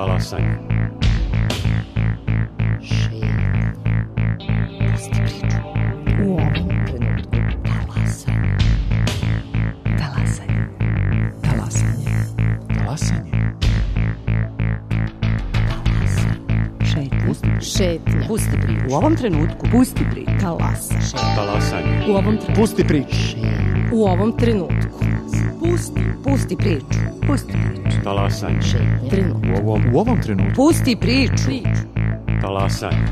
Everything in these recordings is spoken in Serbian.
Talasanje. U ovom trenutku talasanje. Talasanje. Talasanje. Talasanje. Šetnja. Pusti priču. U ovom trenutku pusti priču. Talasanje. Talasanje. U ovom trenutku. Pusti priču. U ovom trenutku. Pusti priču. Pusti priču. Talasanje. Trenutku. U ovom trenutku. Pusti priču. Talasanje.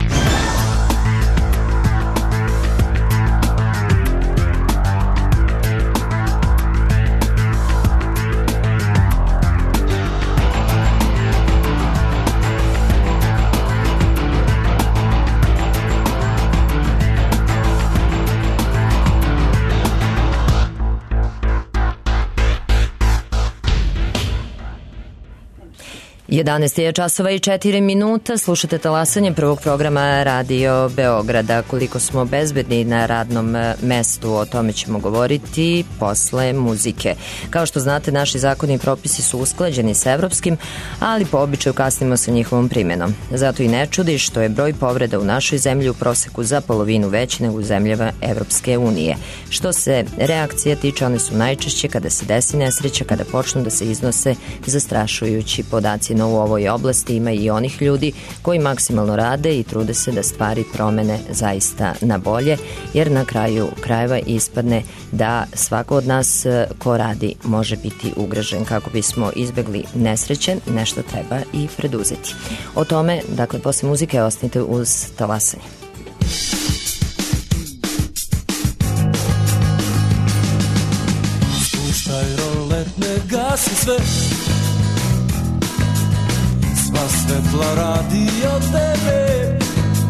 Jedanaest je časova i 4 minuta. Slušate talasanje prvog programa Radio Beograda. Koliko smo bezbedni na radnom mestu, o tome ćemo govoriti posle muzike. Kao što znate, naši zakoni i propisi su usklađeni sa evropskim, ali po običaju kasnimo sa njihovom primjenom. Zato i ne čudi što je broj povreda u našoj zemlji u proseku za polovinu veći nego u zemljama Evropske unije. Što se reakcija tiče, one su najčešće kada se desi nesreća, kada počnu da se iznose zastrašujući podaci. No u ovoj oblasti ima i onih ljudi koji maksimalno rade i trude se da stvari promene zaista na bolje, jer na kraju krajeva ispadne da svako od nas ko radi može biti ugrožen. Kako bismo izbegli nesreće, nešto treba i preduzeti. O tome, dakle, posle muzike ostanite uz talasanje. Spuštaj rolet, ne gasi sve, sva svetla radi od tebe.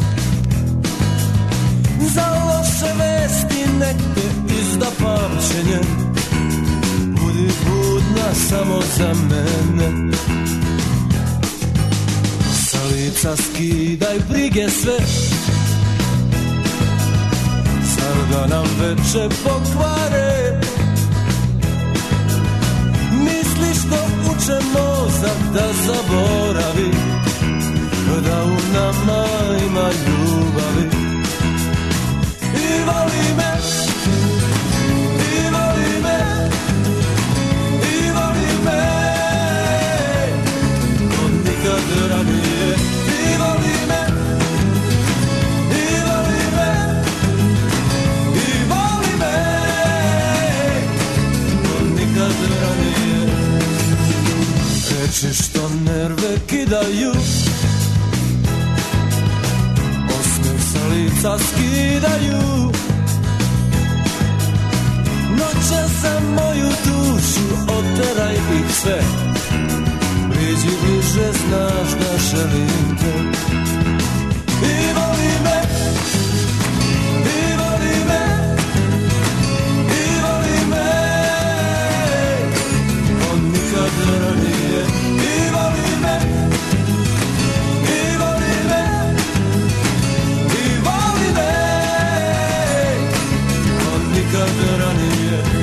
Za loše vesti nek te izda pamćenje, budi budna samo za mene. Sa lica skidaj brige sve, zar da nam veče pokvare. Misliš ko uče mozak da zaboravi, da u nama ima ljubavi. I voli me, i voli me, i voli me, od nikad ranije. I voli me, i voli me, i voli me, od nikad ranije. Reči što nerve kidaju, osmeh sa lica skidaju. Noće za moju dušu, oteraj ih sve. Priđi bliže, znaš da želim te. I voli me, i voli me, i voli me, od nikad ranije. I voli me, i voli me, i voli me, od nikad ranije.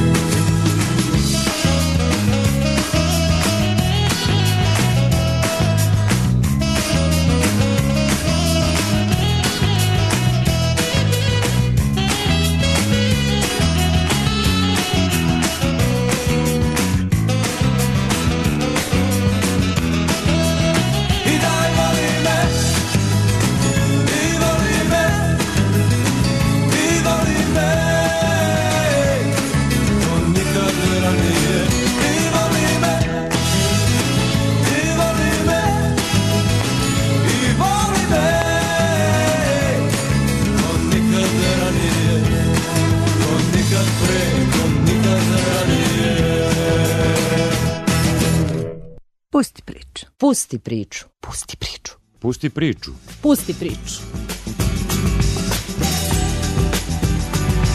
Pusti priču. Pusti priču. Pusti priču. Pusti priču. Pusti priču.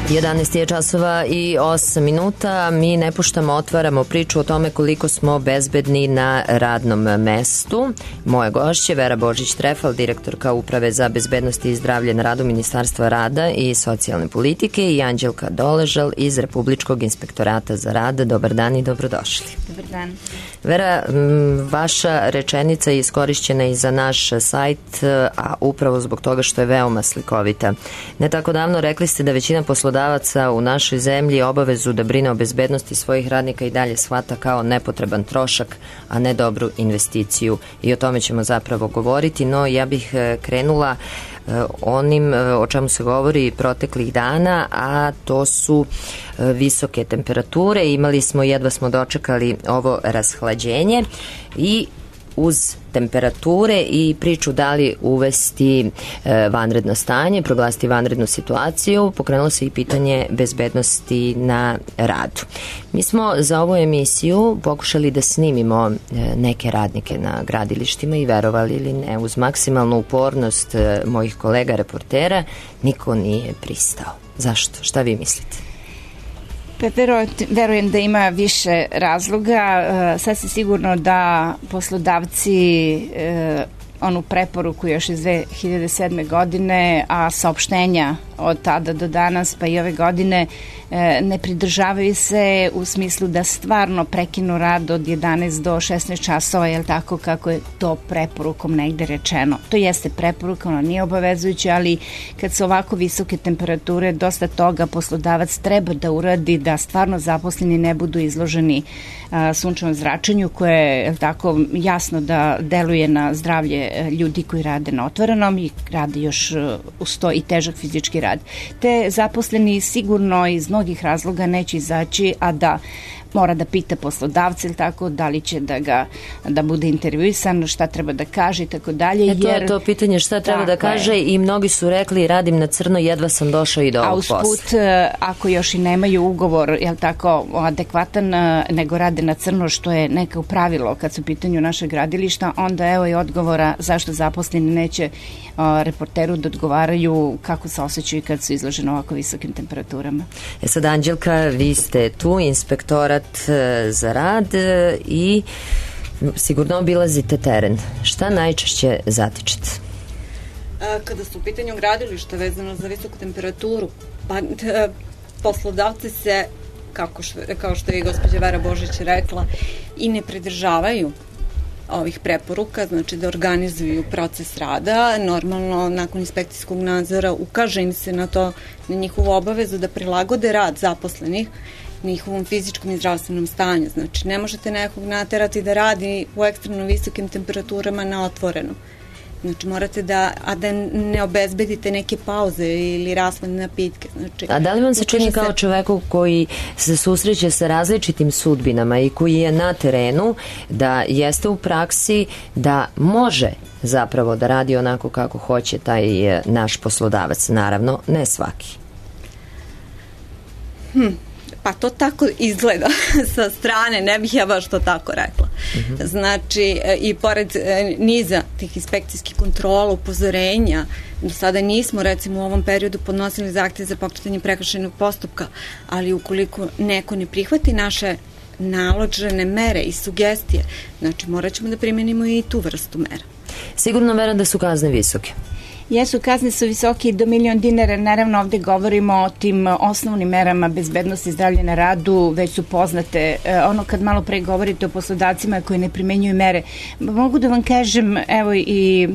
11 je časova i 8 minuta. Mi ne puštamo, otvaramo priču o tome koliko smo bezbedni na radnom mestu. Moje gošće Vera Božić-Trefal, direktorka Uprave za bezbednost i zdravlje na radu Ministarstva rada i socijalne politike, i Anđelka Doležal iz Republičkog inspektorata za rad. Dobar dan i dobrodošli. Dobar dan. Vera, vaša rečenica je iskorišćena i za naš sajt, a upravo zbog toga što je veoma slikovita. Ne tako davno rekli ste da većina poslodavaca u našoj zemlji obavezu da brine o bezbednosti svojih radnika i dalje shvata kao nepotreban trošak, a ne dobru investiciju. I o tome ćemo zapravo govoriti, no ja bih krenula onim o čemu se govori proteklih dana, a to su visoke temperature. Imali smo, jedva smo dočekali ovo rashlađenje i uz temperature i priču da li uvesti vanredno stanje, proglasiti vanrednu situaciju, pokrenulo se i pitanje bezbednosti na radu. Mi smo za ovu emisiju pokušali da snimimo neke radnike na gradilištima i, verovali ili ne, uz maksimalnu upornost mojih kolega reportera, niko nije pristao. Zašto? Šta vi mislite? Verujem da ima više razloga. Sasvim sigurno da poslodavci onu preporuku još iz 2007. godine, a saopštenja od tada do danas pa i ove godine ne pridržavaju se u smislu da stvarno prekinu rad od 11 do 16 časova, je li tako kako je to preporukom negde rečeno. To jeste preporuka, ona nije obavezujuća, ali kad su ovako visoke temperature, dosta toga poslodavac treba da uradi da stvarno zaposleni ne budu izloženi sunčevom zračenju koje je tako jasno da deluje na zdravlje ljudi koji rade na otvorenom i rade još uz to i težak fizički rad. Te zaposleni sigurno iz mnogih razloga neće izaći, a da mora da pita poslodavca ili tako, da li će da bude intervjuisan, šta treba da kaže i tako dalje. To je to pitanje, šta treba da kaže, i mnogi su rekli radim na crno, jedva sam došao i do ovog posla. A usput, ako još i nemaju ugovor, je tako, adekvatan, nego rade na crno, što je neko pravilo kad su u pitanju naše gradilišta, onda evo i odgovora zašto zaposleni neće reporteru da odgovaraju kako se osjećaju kad su izloženi ovako visokim temperaturama. Sad, Anđelka, vi ste tu, inspektorat za rad, i sigurno obilazite teren. Šta najčešće zatičete? Kada su u pitanju gradilišta vezano za visoku temperaturu, pa poslodavci se, kao što je i gospođa Vera Božić rekla, i ne pridržavaju ovih preporuka, znači da organizuju proces rada. Normalno, nakon inspekcijskog nadzora ukaže im se na to, na njihovu obavezu da prilagode rad zaposlenih njihovom fizičkom i zdravstvenom stanju. Znači, ne možete nekog naterati da radi u ekstremno visokim temperaturama na otvorenom. Znači, morate da ne obezbedite neke pauze ili raspadne napitke. Znači, a da li vam se čini kao čoveku koji se susreće sa različitim sudbinama i koji je na terenu, da jeste u praksi da može zapravo da radi onako kako hoće taj naš poslodavac? Naravno, ne svaki. Pa to tako izgleda sa strane, ne bih ja baš to tako rekla. Znači, i pored niza tih inspekcijskih kontrola, upozorenja, do sada nismo, recimo, u ovom periodu podnosili zahtev za pokretanje prekršajnog postupka, ali ukoliko neko ne prihvati naše naložene mere i sugestije, znači morat ćemo da primenimo i tu vrstu mera. Sigurno verujem da su kazne visoke. Jesu, kazne su visoke do $1.000.000. Naravno, ovde govorimo o tim osnovnim merama bezbednosti i zdravlja na radu, već su poznate. Ono kad malo pre govorite o poslodavcima koji ne primenjuju mere, mogu da vam kažem, evo i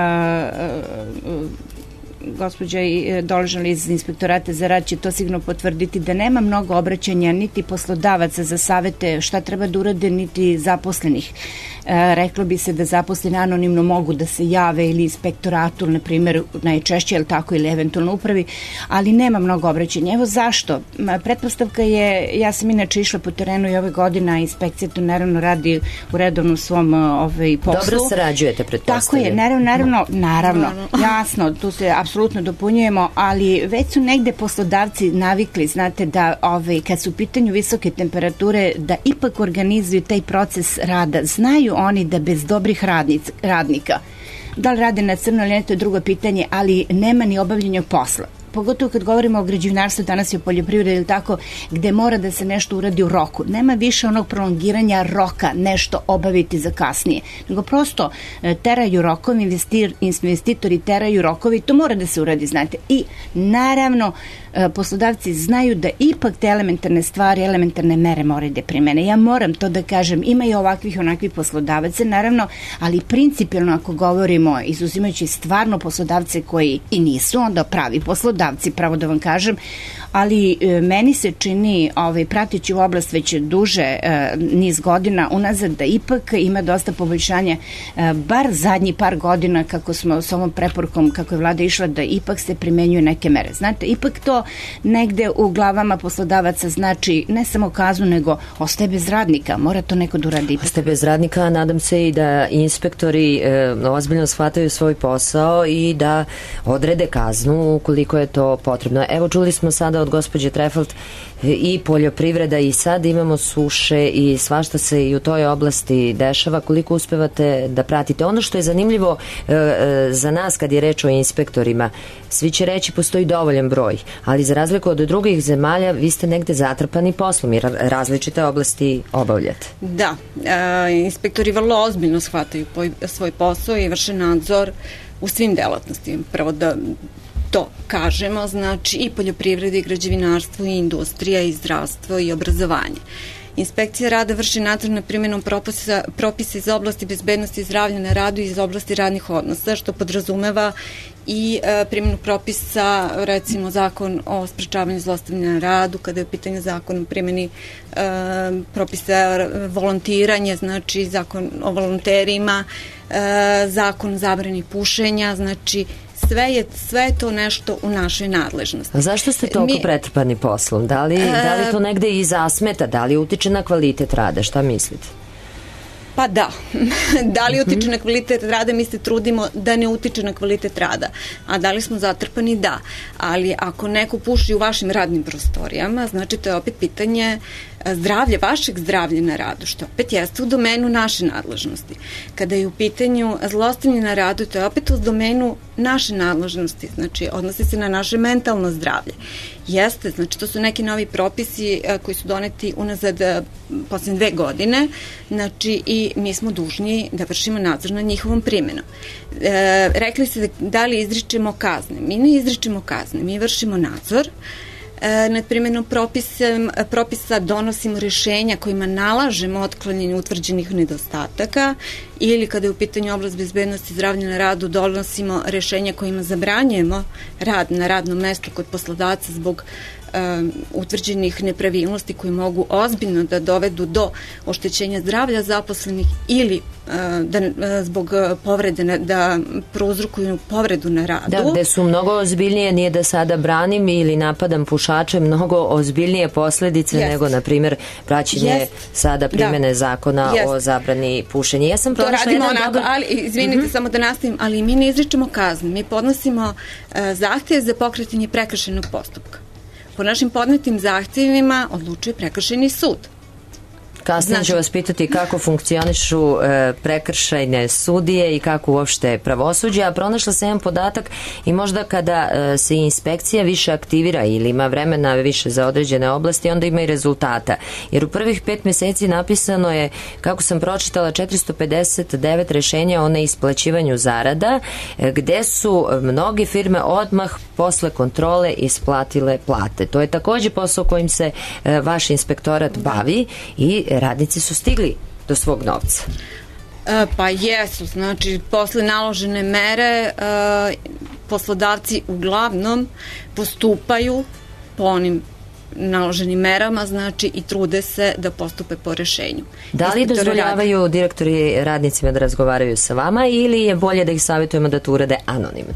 gospođa Doležal iz inspektorata za rad će to sigurno potvrditi, da nema mnogo obraćanja niti poslodavaca za savete šta treba da urade, niti zaposlenih. Reklo bi se da zaposleni anonimno mogu da se jave ili inspektoratu, na primjer, najčešće, ili tako, ili eventualno upravi, ali nema mnogo obraćanja. Evo zašto? Pretpostavka je, ja sam inače išla po terenu i ove godine, a inspekcija to naravno radi u redovnom svom poslu. Dobro sarađujete, pretpostavljam. Tako je, naravno, jasno, tu se apsolutno dopunjujemo, ali već su negde poslodavci navikli, znate, da kad su u pitanju visoke temperature, da ipak organizuju taj proces rada. Znaju oni da bez dobrih radnika, da li rade na crno ili ne, to je drugo pitanje, ali nema ni obavljenja posla. pogotovo kad govorimo o građevinarstvu, danas je o poljoprivredi ili tako, gde mora da se nešto uradi u roku. Nema više onog prolongiranja roka, nešto obaviti za kasnije, nego prosto teraju rokovi, investitori teraju rokovi, to mora da se uradi, znate. I naravno, poslodavci znaju da ipak te elementarne stvari, elementarne mere moraju da primene. Ja moram to da kažem, ima i ovakvih onakvih poslodavaca, naravno, ali principijalno ako govorimo, izuzimajući stvarno poslodavce koji i nisu onda pravi poslodavci, pravo da vam kažem, ali meni se čini, pratići u oblast već duže niz godina unazad, da ipak ima dosta poboljšanja, bar zadnji par godina kako smo s ovom preporukom, kako je vlada išla, da ipak se primenjuju neke mere. Znate, ipak to negde u glavama poslodavaca znači ne samo kaznu, nego ostaje bez radnika, mora to neko da uradi. Ostaje bez radnika, nadam se i da inspektori ozbiljno shvataju svoj posao i da odrede kaznu ukoliko je to potrebno. Evo, čuli smo sada od gospođe Trefalt i poljoprivreda i sad imamo suše i svašta se i u toj oblasti dešava. Koliko uspevate da pratite? Ono što je zanimljivo za nas kad je reč o inspektorima, svi će reći postoji dovoljan broj, ali za razliku od drugih zemalja vi ste negde zatrpani poslom i različite oblasti obavljate. Da, inspektori vrlo ozbiljno shvataju svoj posao i vrše nadzor u svim delatnostima. Prvo da to kažemo, znači i poljoprivreda i građevinarstvo i industrija i zdravstvo i obrazovanje. Inspekcija rada vrši nadzor nad primjenom propisa iz oblasti bezbednosti i zdravlja na radu i iz oblasti radnih odnosa, što podrazumeva i primjenu propisa, recimo zakon o sprečavanju zlostavljanja na radu, kada je u pitanju zakon o primjeni propisa volontiranje, znači zakon o volonterima, zakon o zabrani pušenja, znači sve je to nešto u našoj nadležnosti. A zašto ste toliko pretrpani poslom? Da li to negde i zasmeta? Da li utiče na kvalitet rada? Šta mislite? Pa da. Da li utiče na kvalitet rada? Mi se trudimo da ne utiče na kvalitet rada. A da li smo zatrpani? Da. Ali ako neko puši u vašim radnim prostorijama, znači to je opet pitanje zdravlja, vašeg zdravlja na radu, što opet jeste u domenu naše nadležnosti. Kada je u pitanju zlostavljanje na radu, to je opet u domenu naše nadležnosti, znači odnosi se na naše mentalno zdravlje. Jeste, znači to su neki novi propisi koji su doneti unazad poslednje 2 godine, znači i mi smo dužni da vršimo nadzor nad njihovom primjenom. Rekli ste da li izričemo kazne? Mi ne izričemo kazne, mi vršimo nadzor nad primjenom propisa, donosimo rješenja kojima nalažemo otklanjanje utvrđenih nedostataka ili kada je u pitanju oblast bezbednosti i zdravlja na radu donosimo rješenja kojima zabranjujemo rad na radnom mestu kod poslodavca zbog utvrđenih nepravilnosti koji mogu ozbiljno da dovedu do oštećenja zdravlja zaposlenih ili zbog povrede, da prouzrokuju povredu na radu. Da, gde su mnogo ozbiljnije, nije da sada branim ili napadam pušače, mnogo ozbiljnije posledice nego, na primjer, praćenje sada primene zakona o zabrani pušenja. Ja sam pronašla jedan dobar... ali, izvinite, samo da nastavim, ali mi ne izričemo kazne, mi podnosimo zahtjev za pokretanje prekršajnog postupka. Po našim podnetim zahtjevima odlučuje prekršajni sud. Kasnije ću vas pitati kako funkcionišu prekršajne sudije i kako uopšte pravosuđe, a pronašla sam jedan podatak i možda kada se inspekcija više aktivira ili ima vremena više za određene oblasti, onda ima i rezultata. Jer u prvih 5 meseci napisano je, kako sam pročitala, 459 rešenja o neisplaćivanju zarada, gde su mnoge firme odmah posle kontrole isplatile plate. To je takođe posao kojim se vaš inspektorat bavi i radnici su stigli do svog novca. Pa jesu, znači posle naložene mere poslodavci uglavnom postupaju po onim naloženim merama, znači i trude se da postupe po rešenju. Da li dozvoljavaju direktori radnicima da razgovaraju sa vama ili je bolje da ih savjetujemo da to urade anonimno?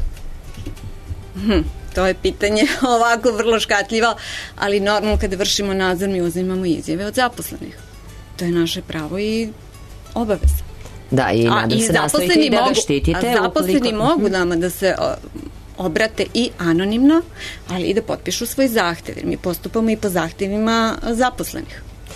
To je pitanje ovako vrlo škatljivo, ali normalno kada vršimo nadzor mi uzimamo izjave od zaposlenih. To je naše pravo i obaveza. Da, i nadam se nastavite i da ga štitite. A zaposleni mogu nama da se obrate i anonimno, ali i da potpišu svoj zahtev, jer mi postupamo i po zahtevima zaposlenih.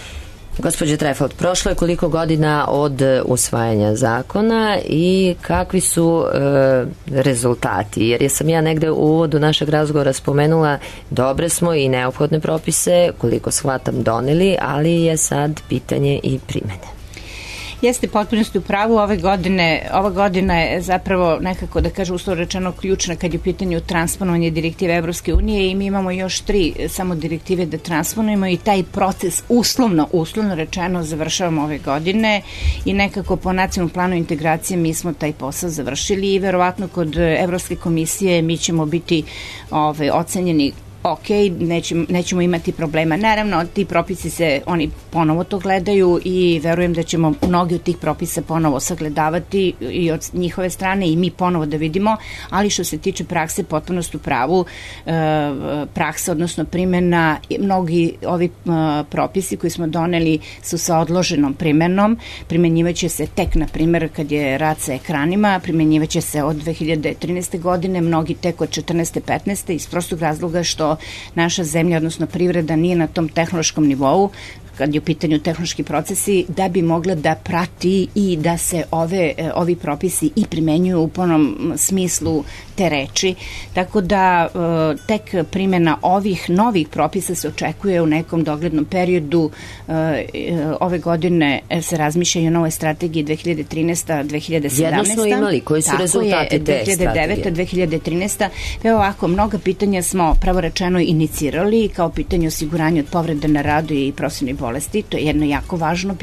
Gospođo Trefalt, prošlo je koliko godina od usvajanja zakona i kakvi su rezultati? Jer sam ja negde u uvodu našeg razgovora spomenula dobre smo i neophodne propise, koliko shvatam, doneli, ali je sad pitanje i primene. Jeste potpunosti u pravu. Ova godina je zapravo nekako, da kažem, uslovno rečeno ključna kad je u pitanju transponovanje direktive Evropske unije i mi imamo još 3 samo direktive da transponujemo i taj proces uslovno rečeno završavamo ove godine i nekako po nacionalnom planu integracije mi smo taj posao završili i verovatno kod Evropske komisije mi ćemo biti ocenjeni ok, nećemo imati problema. Naravno, ti propisi oni ponovo to gledaju i verujem da ćemo mnogi od tih propisa ponovo sagledavati i od njihove strane i mi ponovo da vidimo, ali što se tiče prakse, potpunost u pravu, praksa, odnosno primjena, mnogi ovi propisi koji smo doneli su sa odloženom primenom, primjenjivaće se tek, na primjer, kad je rad sa ekranima, primjenjivaće se od 2013. godine, mnogi tek od 14. 15. iz prostog razloga što naša zemlja, odnosno privreda, nije na tom tehnološkom nivou kad je u pitanju tehnološki procesi, da bi mogla da prati i da se ovi propisi i primenjuju u punom smislu te reči. Tako da tek primjena ovih novih propisa se očekuje u nekom doglednom periodu. Ove godine se razmišlja i o novoj strategiji 2013-2017. Jedno smo imali, koji su rezultati te strategije? 2009-2013. Evo ovako, mnoga pitanja smo pravo rečeno inicirali kao pitanje osiguranja od povrede na radu i profesionalnih bolesti. To je jedno jako važno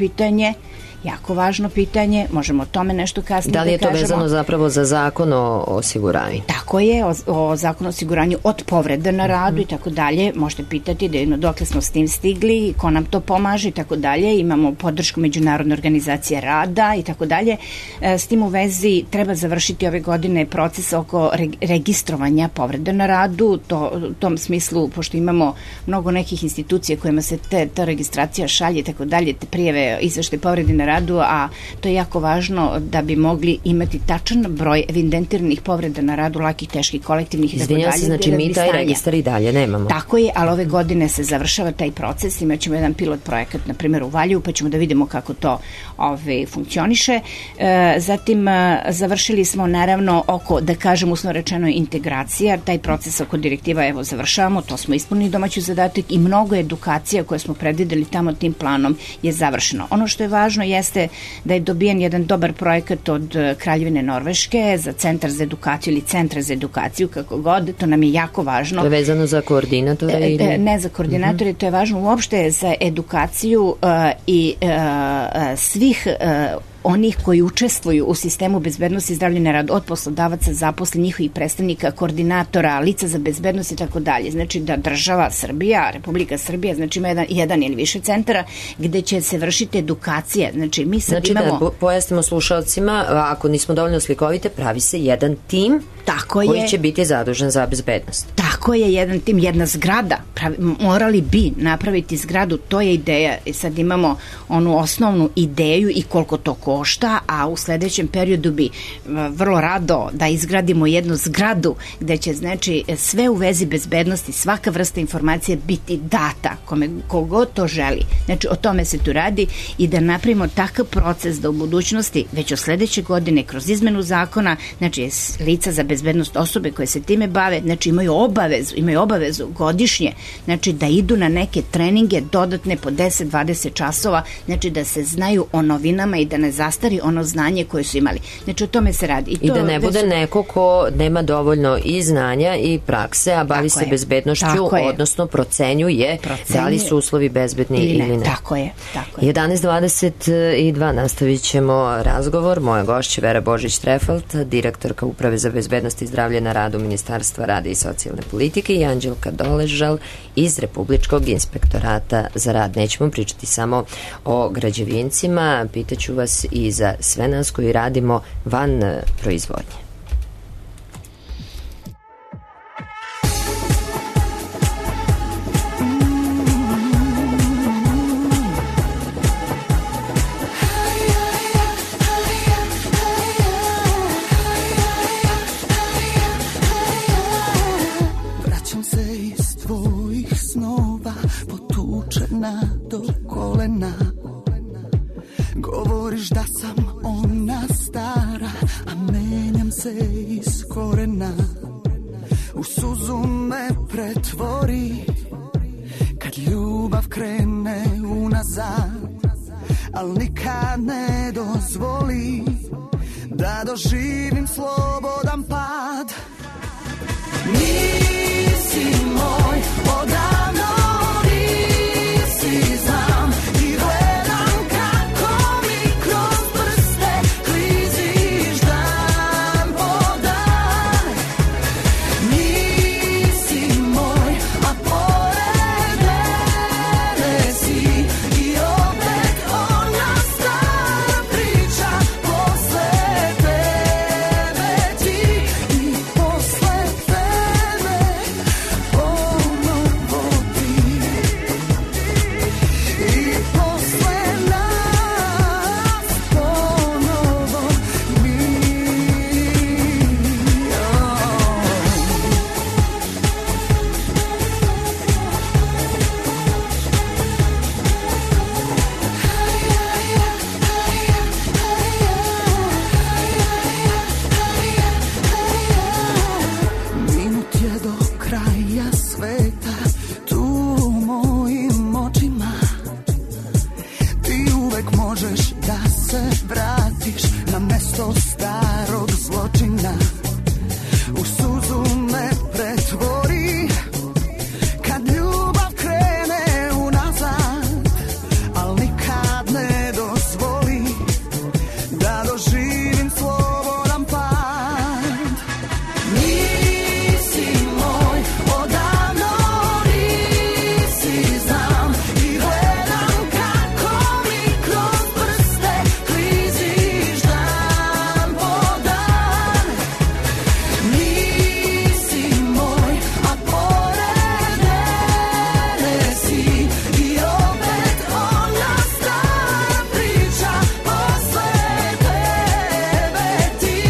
pitanje, možemo o tome nešto kasnije da kažemo. Da li je to vezano zapravo za zakon o osiguranju? Tako je, o zakonu o osiguranju od povrede na radu i tako dalje. Možete pitati da dokle smo s tim stigli, ko nam to pomaže i tako dalje. Imamo podršku Međunarodne organizacije rada i tako dalje. S tim u vezi treba završiti ove godine proces oko registrovanja povrede na radu. U tom smislu, pošto imamo mnogo nekih institucija kojima se ta registracija šalje i tako dalje, te prijeve izveštaje povrede na radu, a to je jako važno da bi mogli imati tačan broj evidentiranih povreda na radu, lakih, teških, kolektivnih i tako dalje. Izvinjam se, znači mi taj registar i dalje nemamo. Tako je, ali ove godine se završava taj proces, imaćemo jedan pilot projekat, na primjer u Valjevu, pa ćemo da vidimo kako to funkcioniše. Zatim završili smo naravno oko, da kažem uslovno rečeno, integracija, taj proces oko direktiva evo završavamo, to smo ispunili domaći zadatak i mnogo edukacija koje smo predvideli tamo tim planom je završeno. Ono što je važno jeste da je dobijen jedan dobar projekat od Kraljevine Norveške za centar za edukaciju ili centra za edukaciju, kako god, to nam je jako važno. To je vezano za koordinatore? Ne za koordinatore, to je važno uopšte za edukaciju i svih onih koji učestvuju u sistemu bezbednosti i zdravlja na radu, od poslodavaca, zaposlenih, njihovih predstavnika, koordinatora, lica za bezbednost i tako dalje. Znači da država Srbija, Republika Srbija, znači ima jedan ili više centara gde će se vršiti edukacija. Znači mi sad imamo... da pojasnimo slušalcima, ako nismo dovoljno slikovite, pravi se jedan tim koji će biti zadužen za bezbednost. Tako je, jedan tim, jedna zgrada. Morali bi napraviti zgradu, to je ideja. I sad imamo onu osnovnu ideju i koliko to košta, a u sledećem periodu bi vrlo rado da izgradimo jednu zgradu gde će, znači, sve u vezi bezbednosti, svaka vrsta informacije biti data kogod to želi. Znači, o tome se tu radi i da napravimo takav proces da u budućnosti, već od sledeće godine, kroz izmenu zakona, znači, lica za bezbednost, osobe koje se time bave, znači, imaju obavezu godišnje, znači, da idu na neke treninge dodatne po 10-20 časova, znači, da se znaju o novinama i da ne zastari ono znanje koje su imali. Znači, o tome se radi. I da ne bude neko ko nema dovoljno i znanja i prakse, a bavi se bezbednošću, odnosno procenjuje da li su uslovi bezbedni ili ne. Tako je. 11:22 nastavit ćemo razgovor. Moja gošća Vera Božić-Trefalt, direktorka Uprave za bezbednost i zdravlje na radu Ministarstva rada i socijalne politike, i Anđelka Doležal iz Republičkog inspektorata za rad. Nećemo pričati samo o građevincima, pitaću vas i za sve nas koji radimo van proizvodnje. Vraćam se iz tvojih snova, potučena do kolena. kažeš da sam ona stara, a menjam se iz korena. U suzu me pretvori kad ljubav krene unazad, al nikad ne dozvoli da doživim slobodan pad. Nisi moj, odavno nisi, znam i gledam kako mi kroz prste kliziš dan po dan. Nisi moj, a pored mene si i opet ona stara priča posle tebe ti i posle tebe ponovo ti i posle nas ponovo mi. Minut je do kraja sveta, tu u mojim očima. Ti uvek možeš da se vratiš na mesto starog zločina. U suzu me pretvori kad ljubav krene unazad, al nikad ne dozvoli da doživim slobodan pad. Nisi moj, odavno nisi, znam i gledam kako mi kroz prste kliziš dan po dan. Nisi moj, a pored mene si i opet ona stara priča posle tebe ti.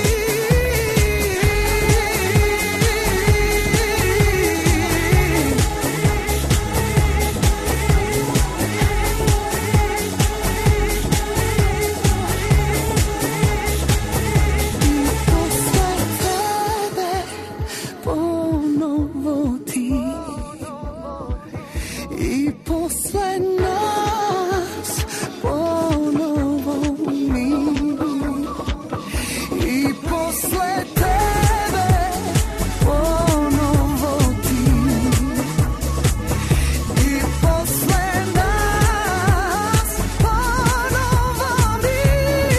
Posle tebe ponovo ti i posle nas ponovo mi i posle tebe ponovo ti i posle nas ponovo mi.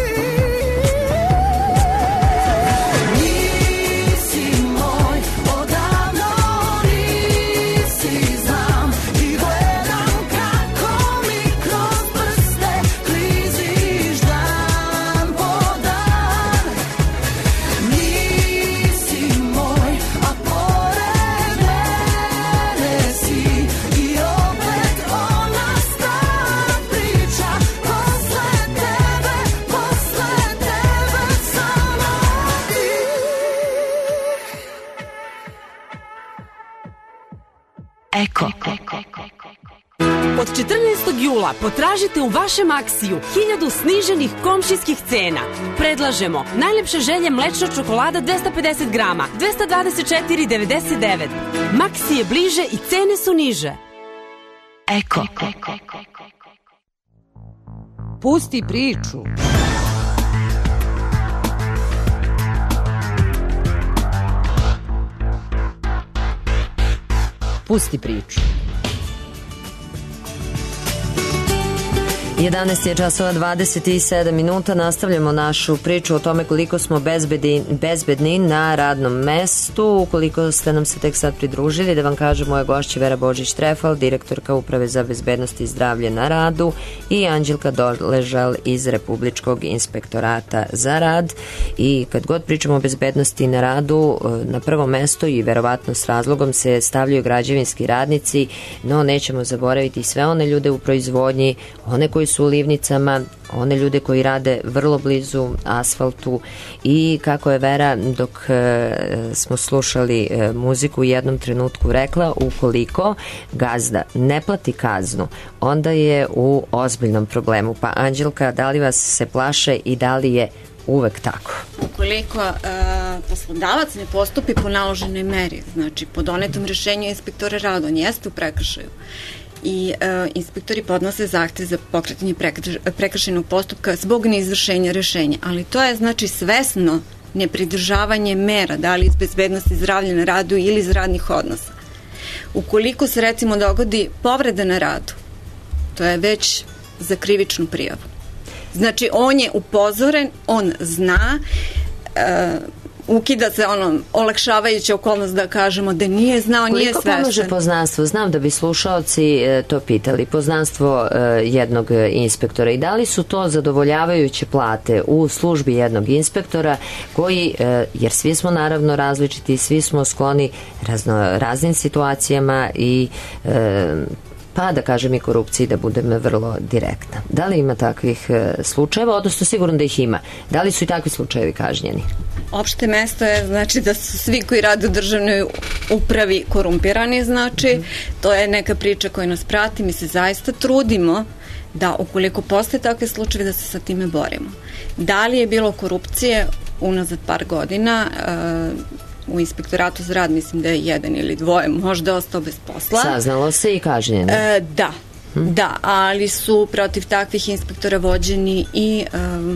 Nisi moj, odavno nisi, znam i gledam kako mi kroz prste kliziš dan po dan. Nisi moj, a pored mene si i opet ona stara priča posle tebe samo ti. Eko. Od 14. jula potražite u vašem Aksiju 1000 sniženih komšijskih cena. Predlažemo najlepše želje mlečna čokolada 250 grama, 224,99. Maksi je bliže i cene su niže. Eko. Pusti priču. Pusti priču. 11 je časova 27 minuta. Nastavljamo našu priču o tome koliko smo bezbedni na radnom mestu. Ukoliko ste nam se tek sad pridružili, da vam kažem, moja gošća Vera Božić-Trefal, direktorka Uprave za bezbednost i zdravlje na radu, i Anđelka Doležal iz Republičkog inspektorata za rad. I kad god pričamo o bezbednosti na radu, na prvo mesto i verovatno s razlogom se stavljaju građevinski radnici, no nećemo zaboraviti sve one ljude u proizvodnji, one koji su u livnicama, one ljude koji rade vrlo blizu asfaltu i kako je Vera dok smo slušali muziku u jednom trenutku rekla, ukoliko gazda ne plati kaznu, onda je u ozbiljnom problemu. Pa Anđelka, da li vas se plaše i da li je uvek tako? Ukoliko poslodavac ne postupi po naloženoj meri, znači po donetom rešenju inspektora rada, on jeste u prekršaju i inspektori podnose zahtev za pokretanje prekršajnog postupka zbog neizvršenja rešenja, ali to je znači svesno nepridržavanje mera, da li iz bezbednosti zdravlja na radu ili iz radnih odnosa. Ukoliko se recimo dogodi povreda na radu, to je već za krivičnu prijavu. Znači, on je upozoren, on zna, ukida se olakšavajuća okolnost da kažemo da nije znao, nije svestan. Koliko pomaže poznanstvo? Znam da bi slušaoci to pitali. Poznanstvo jednog inspektora i da li su to zadovoljavajuće plate u službi jednog inspektora koji, jer svi smo naravno različiti, svi smo skloni raznim situacijama i pa da kažem i korupciji, da budem vrlo direktna. Da li ima takvih slučajeva, odnosno sigurno da ih ima. Da li su i takvi slučajevi kažnjeni? Opšte mesto je znači da su svi koji rade u državnoj upravi korumpirani, znači to je neka priča koja nas prati, mi se zaista trudimo da ukoliko postoje takve slučaje da se sa time borimo. Da li je bilo korupcije unazad par godina, u inspektoratu za rad mislim da je 1 ili 2 možda ostao bez posla. Saznalo se i kažnjeno. Da, ali su protiv takvih inspektora vođeni i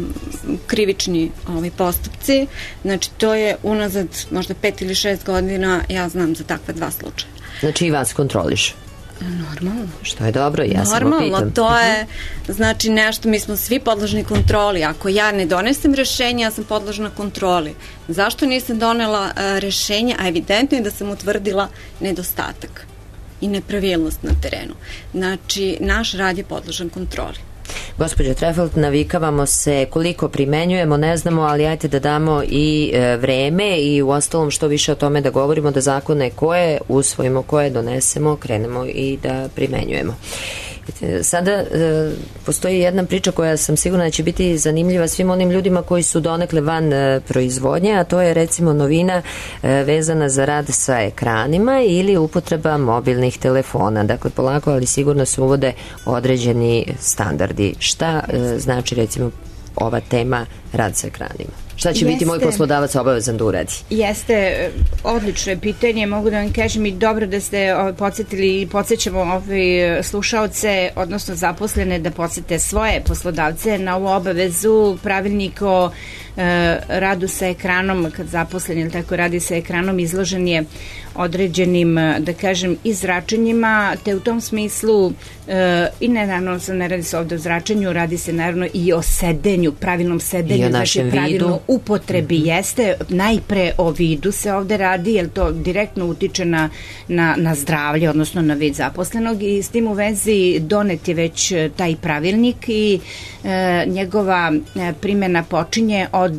krivični postupci. Znači to je unazad možda 5 ili 6 godina, ja znam za takve 2 slučaja. Znači i vas kontroliš? Normalno. Što je dobro, ja samo pitam. Normalno, to je znači nešto, mi smo svi podložni kontroli. Ako ja ne donesem rešenje, ja sam podložna kontroli. Zašto nisam donela rešenje, a evidentno je da sam utvrdila nedostatak i nepravilnost na terenu. Znači, naš rad je podložan kontroli. Gospođo Trefalt, navikavamo se koliko primenjujemo, ne znamo, ali ajte da damo i vreme i u ostalom što više o tome da govorimo, da zakone koje usvojimo, koje donesemo, krenemo i da primenjujemo. Sada postoji jedna priča koja sam sigurna da će biti zanimljiva svim onim ljudima koji su donekle van proizvodnje, a to je recimo novina vezana za rad sa ekranima ili upotreba mobilnih telefona. Dakle, polako, ali sigurno se uvode određeni standardi. Šta znači recimo ova tema rad sa ekranima? Šta će biti moj poslodavac obavezan da uradi? Jeste, odlično je pitanje, mogu da vam kažem i dobro da ste podsjetili i podsjećamo slušaoce, odnosno zaposlene da podsjete svoje poslodavce na ovu obavezu. Pravilnik o radu sa ekranom, kad zaposlen ili tako radi sa ekranom, izložen je određenim, da kažem, i zračenjima, te u tom smislu i ne radi se ovde o zračenju, radi se naravno i o sedenju, pravilnom sedenju, znači pravilno upotrebi jeste, najpre o vidu se ovde radi, jer to direktno utiče na zdravlje, odnosno na vid zaposlenog i s tim u vezi donet je već taj pravilnik i njegova primjena počinje od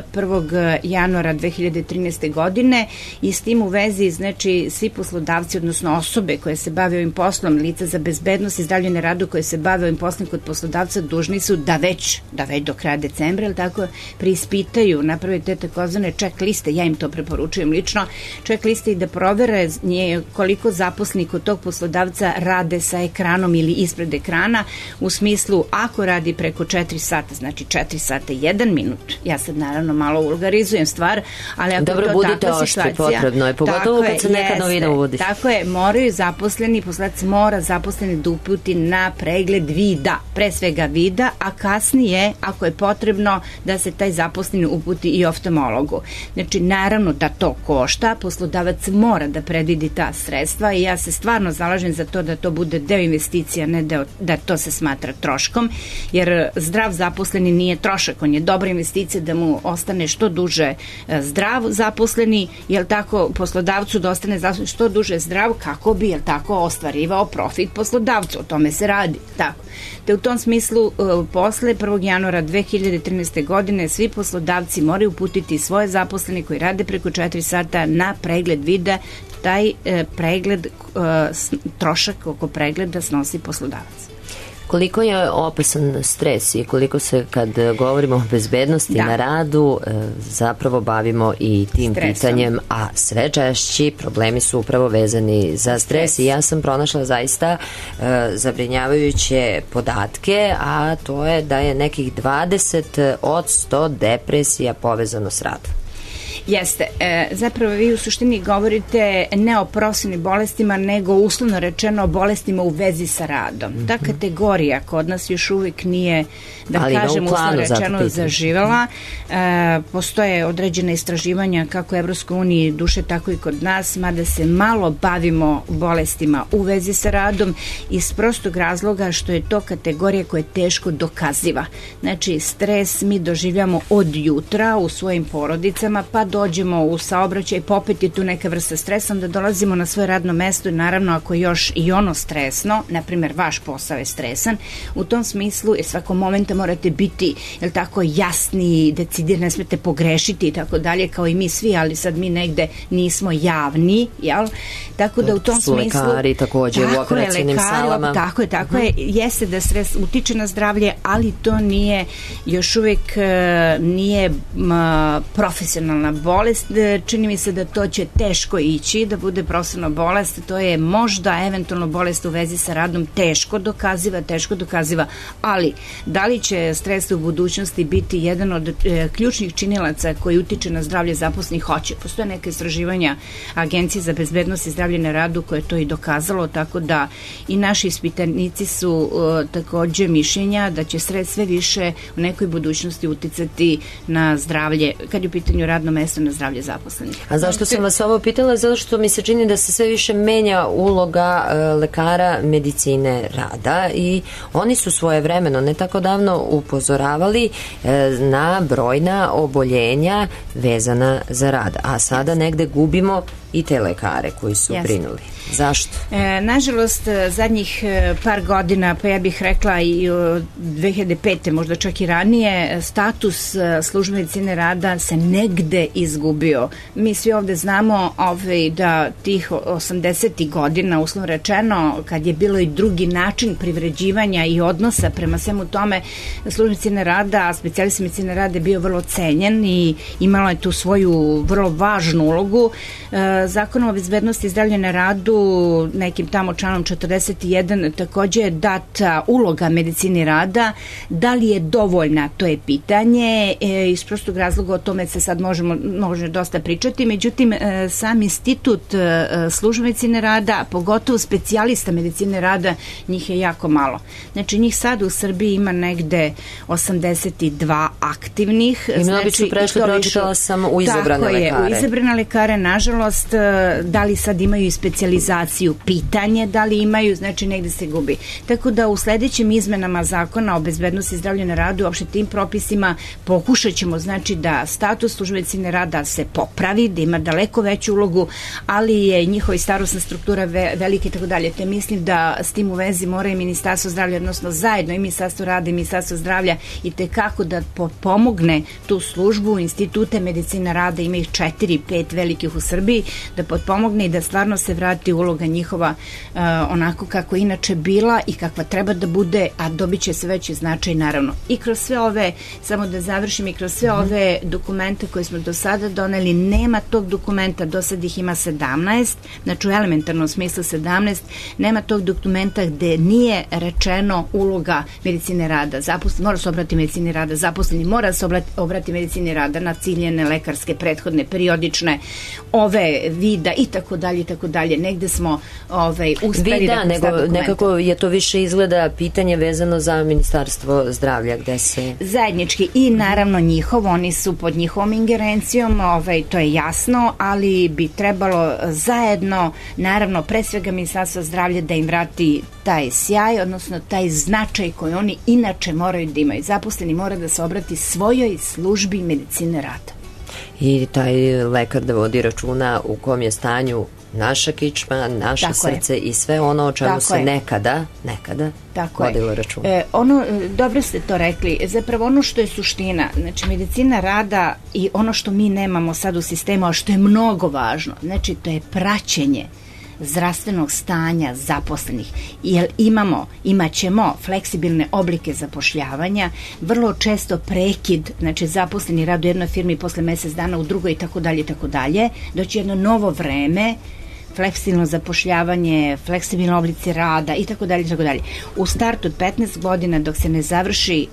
1. januara 2013. godine i s tim u vezi znači svi poslodavci, odnosno osobe koje se bave ovim poslom, lica za bezbednost i zdravlje na radu koje se bave ovim poslom kod poslodavca dužni su da već do kraja decembra, ili tako, preispitaju, naprave te takozvane check liste, ja im to preporučujem lično, check liste i da provere koliko zaposlenih kod tog poslodavca rade sa ekranom ili ispred ekrana, u smislu ako radi preko 4 sata, znači 4 sata 1 minut. Ja sad naravno malo vulgarizujem stvar, ali ako dobro, to budite takva oštri, situacija, potrebno je, pogotovo kad se neka novina uvodi. Tako je, moraju zaposleni, poslodavac mora zaposleni da uputi na pregled vida, pre svega vida, a kasnije, ako je potrebno, da se taj zaposleni uputi i oftalmologu. Znači, naravno da to košta, poslodavac mora da predvidi ta sredstva i ja se stvarno zalažem za to da to bude deo investicija, ne da to se smatra troškom, jer zdrav zaposleni nije trošak, on je dobra investicija da mu ostane što duže zdrav zaposleni, jel tako, poslodavcu da ostane što duže zdrav kako bi, jel tako, ostvarivao profit poslodavcu, o tome se radi, tako. Te u tom smislu posle 1. januara 2013. godine svi poslodavci moraju uputiti svoje zaposlene koji rade preko 4 sata na pregled vida, taj pregled, trošak oko pregleda snosi poslodavac. Koliko je opasan stres i koliko se, kad govorimo o bezbednosti na radu, zapravo bavimo i tim pitanjem, a sve češći problemi su upravo vezani za stres. I ja sam pronašla zaista zabrinjavajuće podatke, a to je da je nekih 20% depresija povezano s radom. Jeste. Zapravo vi u suštini govorite ne o profesionalnim bolestima, nego uslovno rečeno o bolestima u vezi sa radom. Ta kategorija kod nas još uvijek nije, da kažem, uslovno rečeno zaživela. Postoje određene istraživanja kako u Evropskoj uniji duše, tako i kod nas, mada se malo bavimo bolestima u vezi sa radom iz prostog razloga što je to kategorija koja je teško dokaziva. Znači, stres mi doživljamo od jutra u svojim porodicama, pa dođemo u saobraćaj, popet je tu neka vrsta stresa, onda dolazimo na svoje radno mesto i naravno ako je još i ono stresno, na primjer vaš posao je stresan, u tom smislu je svako momenta morate biti, jel tako, jasni, decidirani, ne smete pogrešiti i tako dalje, kao i mi svi, ali sad mi negde nismo javni, jel? Tako da u tom smislu... Su lekari također u operacijnim salama. Tako je, jeste da stres utiče na zdravlje, ali to nije, još uvijek nije profesionalna bolest, čini mi se da to će teško ići, da bude profesionalna bolest, to je možda eventualno bolest u vezi sa radom teško dokaziva, ali da li će stres u budućnosti biti jedan od ključnih činilaca koji utiče na zdravlje zaposlenih? Hoće. Postoje neke istraživanja Agencije za bezbednost i zdravlje na radu koje to i dokazalo, tako da i naši ispitanici su također mišljenja da će stres sve više u nekoj budućnosti uticati na zdravlje, kad je u pitanju radno mesto, na zdravlje zaposlenih. A zašto sam vas ovo pitala? Zato što mi se čini da se sve više menja uloga lekara medicine rada i oni su svojevremeno, ne tako davno, upozoravali na brojna oboljenja vezana za rad, a sada negde gubimo i te lekare koji su brinuli. Zašto? Nažalost, zadnjih par godina, pa ja bih rekla i od 2005. možda čak i ranije, status službe medicine rada se negde izgubio. Mi svi ovde znamo da tih 80. godina, uslovno rečeno, kad je bilo i drugi način privređivanja i odnosa prema svemu tome, služba medicine rada, a specijalista medicine rada je bio vrlo cenjen i imala je tu svoju vrlo važnu ulogu. Zakonom o bezbednosti i zdravlju na radu, nekim tamo članom 41, također je data uloga medicini rada. Da li je dovoljna, to je pitanje. Iz prostog razloga o tome se sad može dosta pričati, međutim sam institut službe medicine rada, pogotovo specijalista medicine rada, njih je jako malo. Znači njih sad u Srbiji ima negde 82 aktivnih. I mnogi su prešli, pročitala sam, u izabrane lekare. Tako je, u izabrane lekare, nažalost, da li sad imaju i specijalizaciju, pitanje da li imaju, znači negde se gubi. Tako da u sledećim izmenama zakona o bezbednosti i zdravlju na radu, uopšte tim propisima, pokušat ćemo, znači, da status službe medicine rada se popravi, da ima daleko veću ulogu, ali je njihova starosna struktura velika i tako dalje. Te mislim da s tim u vezi mora i Ministarstvo zdravlja, odnosno zajedno i Ministarstvo rada i Ministarstvo zdravlja, i tekako da pomogne tu službu, institute medicine rada, ima ih 4-5 velikih u Srbiji, da potpomogne i da stvarno se vrati uloga njihova onako kako inače bila i kakva treba da bude, a dobit će se veći značaj, naravno. I kroz sve ove, samo da završim, i kroz sve ove dokumente koje smo do sada doneli, nema tog dokumenta, do sada ih ima 17, znači u elementarnom smislu 17, nema tog dokumenta gde nije rečeno uloga medicine rada. Zaposleni mora se obrati medicini rada, zaposleni mora se obrati medicini rada na ciljene lekarske, prethodne, periodične, ove vida i tako dalje i tako dalje. Negde smo uspeli da nekako je to više izgleda pitanje vezano za Ministarstvo zdravlja, gde se... Zajednički i naravno njihov, oni su pod njihovom ingerencijom, to je jasno, ali bi trebalo zajedno, naravno pre svega Ministarstvo zdravlja, da im vrati taj sjaj, odnosno taj značaj koji oni inače moraju da imaju. Zaposleni mora da se obrati svojoj službi medicine rada. I taj lekar da vodi računa u kom je stanju naša kičma, naše srce i sve ono o čemu se nekada vodilo računa. Dobro ste to rekli. Zapravo ono što je suština, znači medicina rada i ono što mi nemamo sad u sistemu, a što je mnogo važno, znači to je praćenje zdravstvenog stanja zaposlenih, jer imaćemo fleksibilne oblike zapošljavanja, vrlo često prekid, znači zaposleni rad u jednoj firmi posle mesec dana u drugoj i tako dalje, doći jedno novo vreme, fleksibilno zapošljavanje, fleksibilne oblici rada i tako dalje. U startu od 15 godina dok se ne završi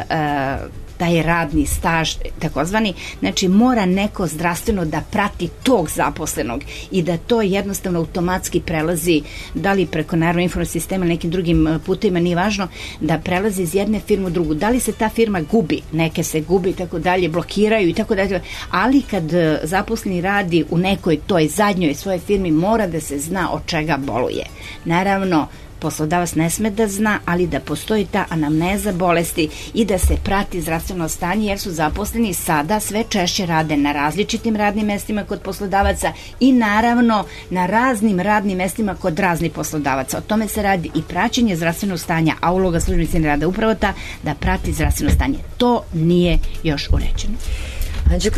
taj radni staž takozvani, znači mora neko zdravstveno da prati tog zaposlenog i da to jednostavno automatski prelazi, da li preko naravno informacijsistema nekim drugim putima, nije važno, da prelazi iz jedne firme u drugu. Da li se ta firma gubi, neke se gubi i tako dalje, blokiraju i tako dalje, ali kad zaposleni radi u nekoj toj zadnjoj svojoj firmi mora da se zna od čega boluje. Naravno, poslodavac ne sme da zna, ali da postoji ta anamneza bolesti i da se prati zdravstveno stanje, jer su zaposleni sada sve češće rade na različitim radnim mestima kod poslodavaca i naravno na raznim radnim mestima kod raznih poslodavaca. O tome se radi i praćenje zdravstvenog stanja, a uloga službenice rada upravo ta da prati zdravstveno stanje. To nije još uređeno. Anđelka,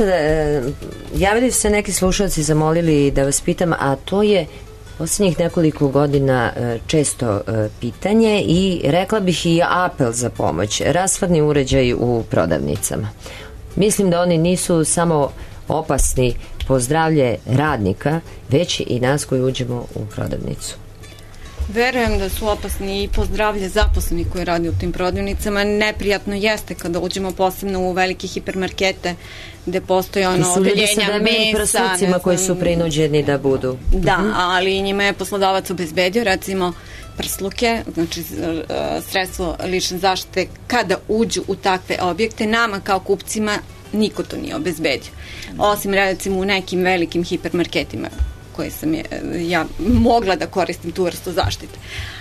javili su se neki slušalci, zamolili da vas pitam, a to je posljednjih nekoliko godina često pitanje i rekla bih i apel za pomoć. Rashladni uređaj u prodavnicama. Mislim da oni nisu samo opasni po zdravlje radnika, već i nas koji uđemo u prodavnicu. Verujem da su opasni i po zdravlje zaposlenih koji radi u tim prodavnicama. Neprijatno jeste kada uđemo posebno u velike hipermarkete gde postoje odeljenja mesa. Prsucima koji su prinuđeni da budu. Da, ali njima je poslodavac obezbedio recimo prsluke, znači sredstvo lične zaštite kada uđu u takve objekte. Nama kao kupcima niko to nije obezbedio. Osim recimo u nekim velikim hipermarketima koje sam ja mogla da koristim tu vrstu zaštite.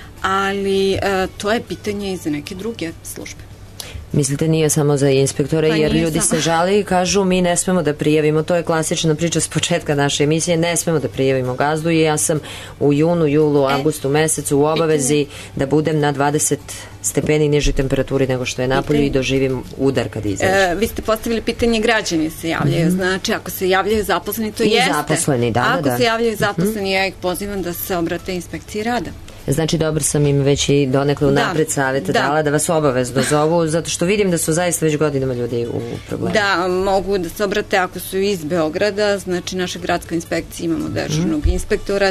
Ali to je pitanje i za neke druge službe. Mislite nije samo za inspektore, jer ljudi se žale i kažu mi ne smemo da prijavimo, to je klasična priča s početka naše emisije, ne smemo da prijavimo gazdu i ja sam u junu, julu, avgustu mesecu u obavezi da budem na 20 stepeni niže temperaturi nego što je napolju i doživim udar kad izađe. Vi ste postavili pitanje, građani se javljaju, znači ako se javljaju zaposleni, to jeste. Zaposleni, ako se javljaju zaposleni, ja ih pozivam da se obrate inspekciji rada. Znači dobro sam im već i donekle unapred savjeta dala da vas obavezno zovu, zato što vidim da su zaista već godinama ljudi u problemu. Da, mogu da se obrate ako su iz Beograda, znači naša gradska inspekcija imamo dežurnog inspektora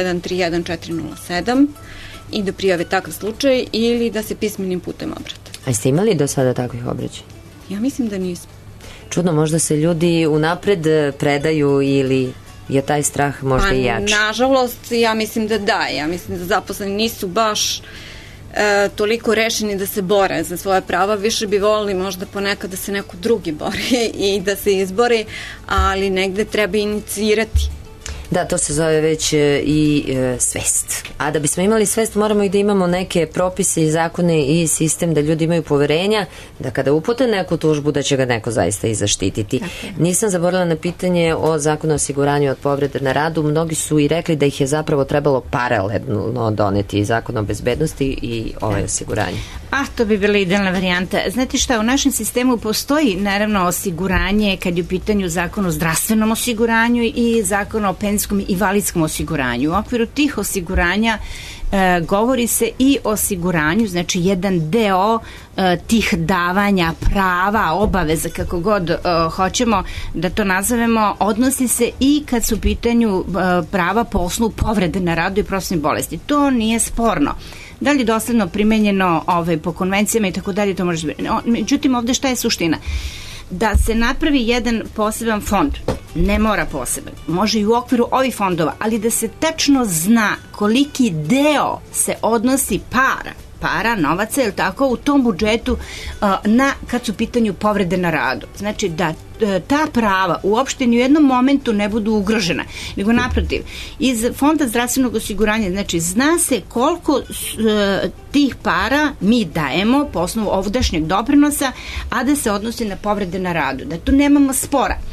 3131407 i da prijave takav slučaj ili da se pismenim putem obrate. A ste imali do sada takvih obraćaja? Ja mislim da nismo. Čudno, možda se ljudi unapred predaju ili je taj strah možda i jači? Nažalost, ja mislim da da. Ja mislim da zaposleni nisu baš toliko rešeni da se bore za svoje prava. Više bi volili možda ponekad da se neko drugi bori i da se izbori, ali negde treba inicirati. Da, to se zove već i svest. A da bismo imali svest moramo i da imamo neke propise i zakone i sistem da ljudi imaju poverenja da kada upute neku tužbu da će ga neko zaista i zaštititi. Nisam zaboravila na pitanje o zakonu o osiguranju od povrede na radu. Mnogi su i rekli da ih je zapravo trebalo paralelno doneti zakon o bezbednosti i ovaj osiguranje. To bi bila idealna varijanta. Znate šta, u našem sistemu postoji naravno osiguranje kad je u pitanju zakon o zdravstvenom osiguranju i zakon o penzijskom i invalidskom osiguranju. U okviru tih osiguranja govori se i o osiguranju, znači jedan deo tih davanja, prava, obaveza, kako god hoćemo da to nazovemo, odnosi se i kad su u pitanju prava po osnovu povrede na radu i profesionalnih bolesti. To nije sporno. Da li je dosledno primenjeno po konvencijama i tako dalje, to može biti. Međutim, ovde šta je suština? Da se napravi jedan poseban fond, ne mora poseban, može i u okviru ovih fondova, ali da se tačno zna koliki deo se odnosi para, novaca, je li tako, u tom budžetu kad su u pitanju povrede na radu. Znači da ta prava uopšte ni u jednom momentu ne budu ugrožena, nego naprotiv, iz Fonda zdravstvenog osiguranja, znači zna se koliko tih para mi dajemo po osnovu ovdašnjeg doprinosa, a da se odnosi na povrede na radu, da tu nemamo spora.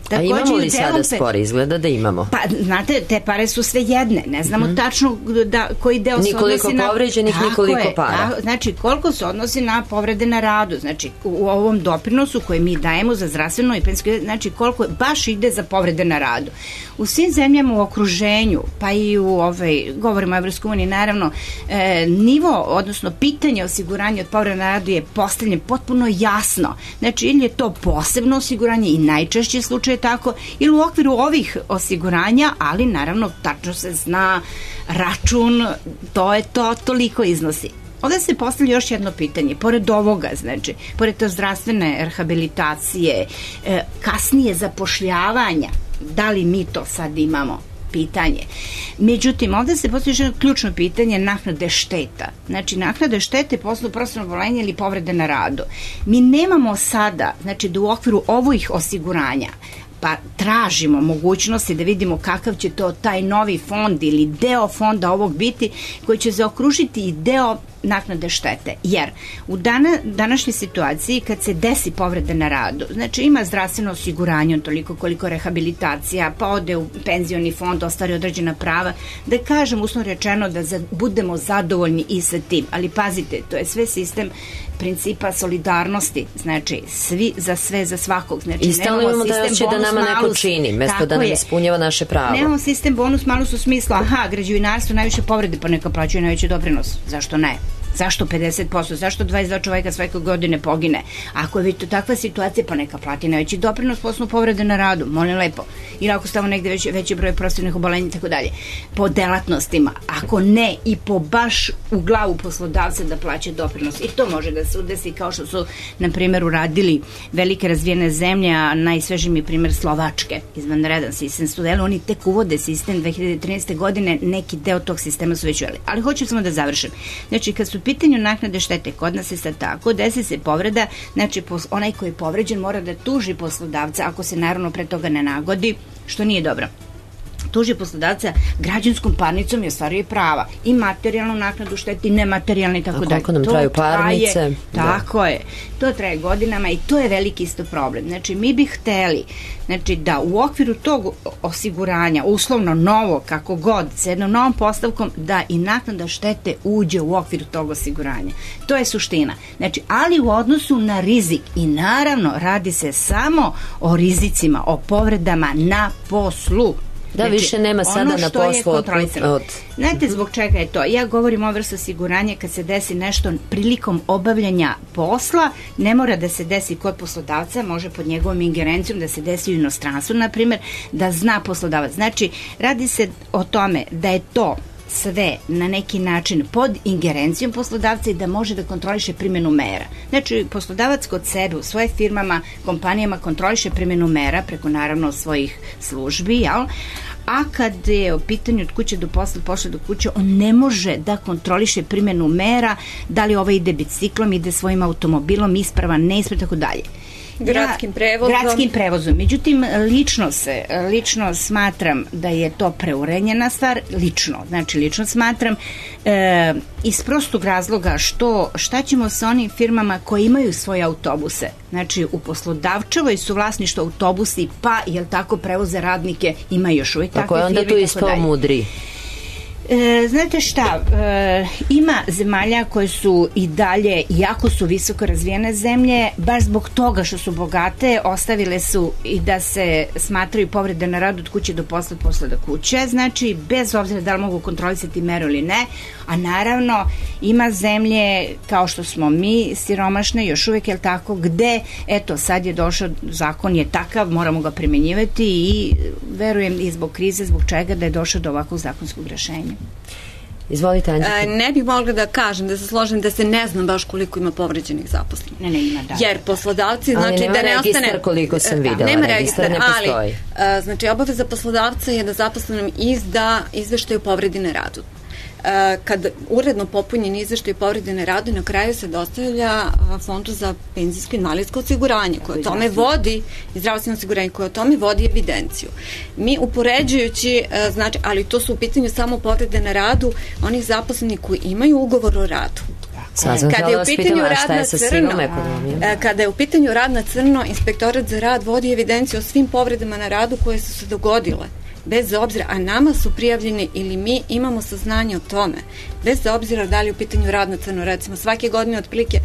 A imamo li sada spor? Izgleda da imamo. Pa, znate, te pare su sve jedne. Ne znamo tačno koji deo se odnosi na... Nikoliko povređenih, nikoliko para. Znači, koliko se odnosi na povrede na radu. Znači, u ovom doprinosu koji mi dajemo za zdravstveno i pensionsko, znači, koliko baš ide za povrede na radu. U svim zemljama u okruženju, pa i u govorimo o Evropskoj uniji, naravno, nivo, odnosno pitanje osiguranja od povrede na radu je postavljeno potpuno jasno. Znači, ili je to posebno osiguranje i najčešće slučaj tako, ili u okviru ovih osiguranja, ali naravno tačno se zna račun, to je to, toliko iznosi. Ovdje se postavlja još jedno pitanje, pored ovoga, znači, pored to zdravstvene rehabilitacije, kasnije zapošljavanja, da li mi to sad imamo? Pitanje. Međutim, ovdje se postavlja jedno ključno pitanje naknade šteta. Znači, naknade štete po osnovu profesionalnog oboljenja ili povrede na radu. Mi nemamo sada, znači, da u okviru ovih osiguranja pa tražimo mogućnosti da vidimo kakav će to taj novi fond ili deo fonda ovog biti koji će zaokružiti i deo naknade štete. Jer u današnjoj situaciji kad se desi povreda na radu, znači ima zdravstveno osiguranje toliko koliko rehabilitacija, pa ode u penzioni fond, ostvari određena prava, da kažem uslovno rečeno da budemo zadovoljni i sa tim. Ali pazite, to je sve sistem principa solidarnosti, znači svi za sve, za svakog. Znači, i stalno imamo da hoće da nama neko čini, mesto da nam ispunjava naše pravo. Nemamo sistem bonus malus u smislu, građevinarstvo najviše povrede, pa neka plaćaju najveći doprinos. Zašto ne? Zašto 50%? Zašto 22 čoveka svake godine pogine? Ako je to takva situacija, pa neka plati najveći doprinos po osnovu povrede na radu, molim lepo. Ili ako stavimo negde veći broj profesionalnih obolenja i tako dalje. Po delatnostima. Ako ne, i po baš u glavu poslodavca da plaća doprinos. I to može da se udesi kao što su, na primjer, uradili velike razvijene zemlje, a najsvežiji mi primjer Slovačke. Izvanredan sistem studeli. Oni tek uvode sistem 2013. godine, neki deo tog sistema su već uveli. Ali hoću samo da završim. Znači, kad su pitanju naknade štete, kod nas je sad tako, desi se povreda, znači onaj koji je povređen mora da tuži poslodavca, ako se naravno pre toga ne nagodi, što nije dobro. Tuži poslodavca građanskom parnicom i ostvaruje prava. I materijalnu naknadu štete i nematerijalne i tako dalje. A koliko nam traju parnice? Tako je. To traje godinama i to je veliki isto problem. Znači, mi bi hteli da u okviru tog osiguranja, uslovno novo, kako god, sa jednom novom postavkom, da i naknada štete uđe u okviru tog osiguranja. To je suština. Znači, ali u odnosu na rizik i naravno radi se samo o rizicima, o povredama na poslu. Da, znači, više nema sada na poslu Znate zbog čega je to? Ja govorim o vrstu osiguranja kad se desi nešto prilikom obavljanja posla, ne mora da se desi kod poslodavca, može pod njegovom ingerencijom da se desi u inostranstvu, na primjer, da zna poslodavac. Znači, radi se o tome da je to sve na neki način pod ingerencijom poslodavca i da može da kontroliše primjenu mera. Znači, poslodavac kod sebe u svojim firmama, kompanijama kontroliše primjenu mera preko naravno svojih službi, jel? A kad je u pitanju od kuće do posla, posla do kuće, on ne može da kontroliše primjenu mera, da li ovaj ide biciklom, ide svojim automobilom, ispravan, neispravan, tako dalje. Gradskim prevozom. Međutim, lično smatram da je to preurenjena stvar, lično smatram iz prostog razloga šta ćemo sa onim firmama koji imaju svoje autobuse. Znači, u poslodavčevoj su vlasništvo autobusi, pa, jel tako, prevoze radnike, ima još uvijek takve firme. Tako je, onda tu ispao mudri. Znate šta, ima zemalja koje su i dalje, jako su visoko razvijene zemlje, baš zbog toga što su bogate, ostavile su i da se smatraju povrede na radu od kuće do posla, posla do kuće, znači bez obzira da li mogu kontrolisati meru ili ne, a naravno ima zemlje kao što smo mi, siromašne, još uvijek je tako, gde, eto, sad je došao, zakon je takav, moramo ga primjenjivati i verujem i zbog krize, zbog čega da je došao do ovakvog zakonskog rešenja. Izvolite, Anđelka. Ne bih mogla da kažem, da se složim da se ne znam baš koliko ima povređenih zaposlenih. Ne, ima da. Jer poslodavci, znači da ne ostane... Ali nema registar koliko sam videla, nema registar ne postoji. Znači, obaveza poslodavca je da zaposlenom izda izveštaj o povredi na radu. Kad uredno popunjen izveštaj o povredi na radu, na kraju se dostavlja Fondu za penzijsko i invalidsko osiguranje koje o tome vodi, i zdravstveno osiguranje koje o tome vodi evidenciju. Mi upoređujući, ali to su u pitanju samo povrede na radu onih zaposlenih koji imaju ugovor o radu. Sad sam htjela vas pitam, a šta je sa sivom ekonomijom? Kada je u pitanju rad na crno, Inspektorat za rad vodi evidenciju o svim povredama na radu koje su se dogodile. Bez obzira, a nama su prijavljene ili mi imamo saznanje o tome, bez obzira da li je u pitanju rad na crno. Recimo, svake godine otprilike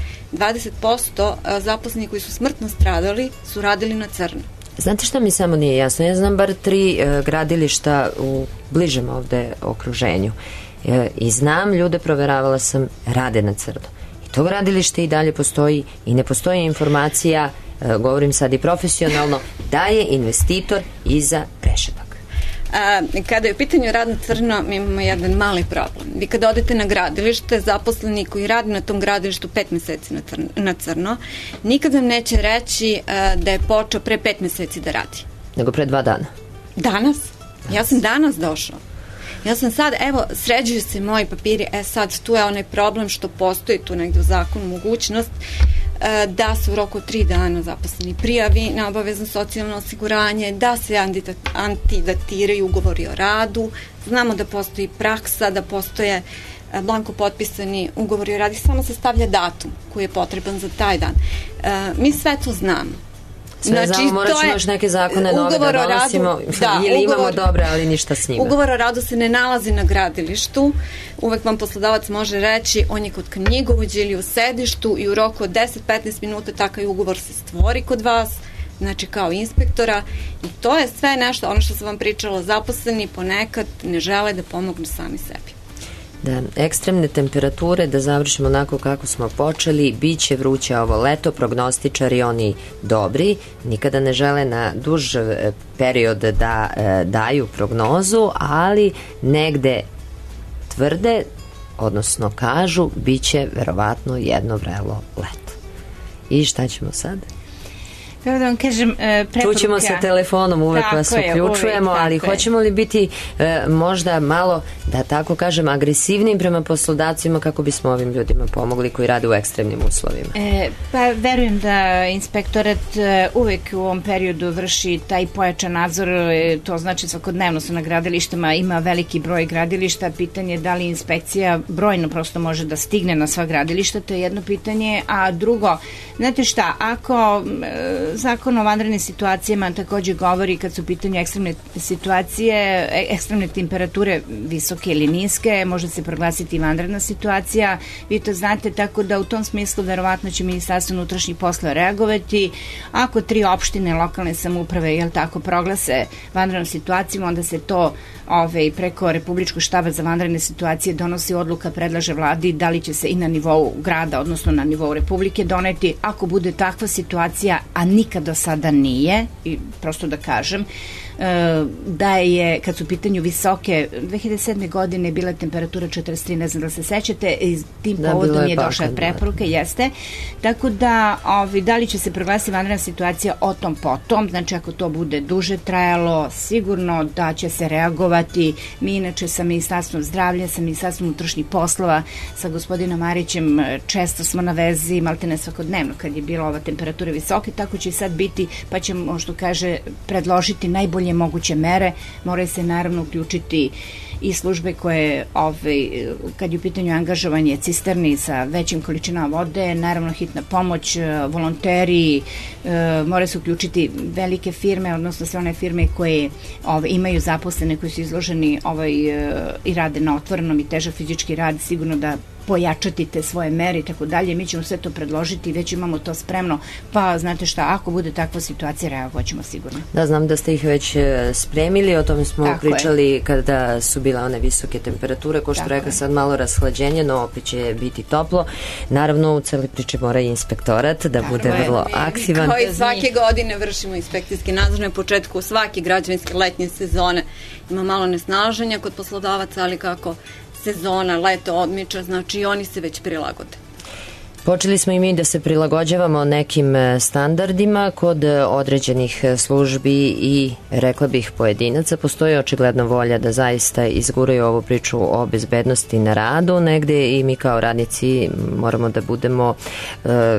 20% zaposlenih koji su smrtno stradali su radili na crno. Znate šta mi samo nije jasno? Ja znam bar 3 gradilišta u bližem ovde okruženju. I znam ljude, proveravala sam, rade na crno. I to gradilište i dalje postoji i ne postoji informacija, govorim sad i profesionalno, da je investitor iza rešetaka. Kada je u pitanju rad na crno, mi imamo jedan mali problem. Vi kada odete na gradilište, zaposleni koji radi na tom gradilištu 5 meseci na crno, nikad vam neće reći da je počeo pre 5 meseci da radi. Nego pre 2 dana. Danas? Ja sam danas došao. Ja sam sad, evo, sređuju se moji papiri, sad tu je onaj problem što postoji tu negde u zakonu mogućnost da se u roku 3 dana zaposleni prijavi na obavezno socijalno osiguranje, da se antidatiraju ugovori o radu. Znamo da postoji praksa, da postoje blanko potpisani ugovori o radu, samo se stavlja datum koji je potreban za taj dan. Mi sve to znamo. Sve znamo, morat ćemo još neke zakone nove da donosimo, ili imamo dobre, ali ništa s njima. Ugovor o radu se ne nalazi na gradilištu, uvek vam poslodavac može reći on je kod knjigovođe ili u sedištu i u roku od 10-15 minuta takav ugovor se stvori kod vas, znači kao inspektora, i to je sve nešto, ono što sam vam pričala, zaposleni ponekad ne žele da pomognu sami sebi. Da, ekstremne temperature, da završimo onako kako smo počeli, bit će vruće ovo leto, prognostičari oni dobri, nikada ne žele na duž period da daju prognozu, ali negde tvrde, odnosno kažu, bit će verovatno jedno vrelo leto. I šta ćemo sad? Kako da vam kažem, preporuka. Čućemo sa telefonom, uvek vas uključujemo, ali hoćemo li biti možda malo, da tako kažem, agresivnijim prema poslodavcima kako bismo ovim ljudima pomogli koji rade u ekstremnim uslovima? Pa verujem da inspektorat uvek u ovom periodu vrši taj pojačan nadzor, to znači svakodnevno su na gradilištima, ima veliki broj gradilišta, pitanje je da li inspekcija brojno prosto može da stigne na sva gradilišta, to je jedno pitanje, a drugo, znate šta, ako Zakon o vanrednim situacijama takođe govori kad su u pitanju ekstremne situacije, ekstremne temperature visoke ili niske, može se proglasiti vanredna situacija, vi to znate, tako da u tom smislu verovatno će Ministarstvo unutrašnjih poslova reagovati. Ako 3 opštine lokalne samouprave, jel tako, proglase vanrednom situacijom, onda se to preko Republičkog štaba za vanredne situacije donosi odluka, predlaže vladi da li će se i na nivou grada, odnosno na nivou Republike doneti. Ako bude takva situacija, a nikad do sada nije, i prosto da kažem, da je, kad su u pitanju visoke, 2007. godine je bila temperatura 43, ne znam da se sećate, i tim povodom je došla preporuka, jeste. Tako da, da li će se proglasiti vanredna situacija o tom potom, znači ako to bude duže trajalo, sigurno da će se reagovati. Mi inače sa Ministarstvom zdravlja, sa Ministarstvom unutrašnjih poslova, sa gospodinom Marićem često smo na vezi, maltene svakodnevno kad je bila ova temperatura visoka, tako će i sad biti, pa ćemo, što kaže, predložiti najbolje moguće mere. Moraju se naravno uključiti i službe koje, kad je u pitanju angažovanje cisterni sa većim količinama vode, naravno hitna pomoć, volonteri, moraju se uključiti velike firme, odnosno sve one firme koje imaju zaposlene, koji su izloženi i rade na otvorenom i težak fizički rad, sigurno da pojačati te svoje mere i tako dalje. Mi ćemo sve to predložiti, već imamo to spremno, pa znate šta, ako bude takva situacija, reagovaćemo sigurno. Da, znam da ste ih već spremili, o tome smo pričali kada su bile one visoke temperature, ko što rekla, sad malo rashlađenje, no opet će biti toplo. Naravno, u celoj priči mora i inspektorat da bude vrlo aktivan. Kao i svake godine vršimo inspekcijski nadzor na početku svake građevinske letnje sezone. Ima malo nesnaženja kod poslodavaca, ali kako sezona, leto odmiča, znači oni se već prilagode. Počeli smo i mi da se prilagođavamo nekim standardima kod određenih službi i, rekla bih, pojedinaca. Postoji očigledno volja da zaista izguraju ovu priču o bezbednosti na radu. Negde i mi kao radnici moramo da budemo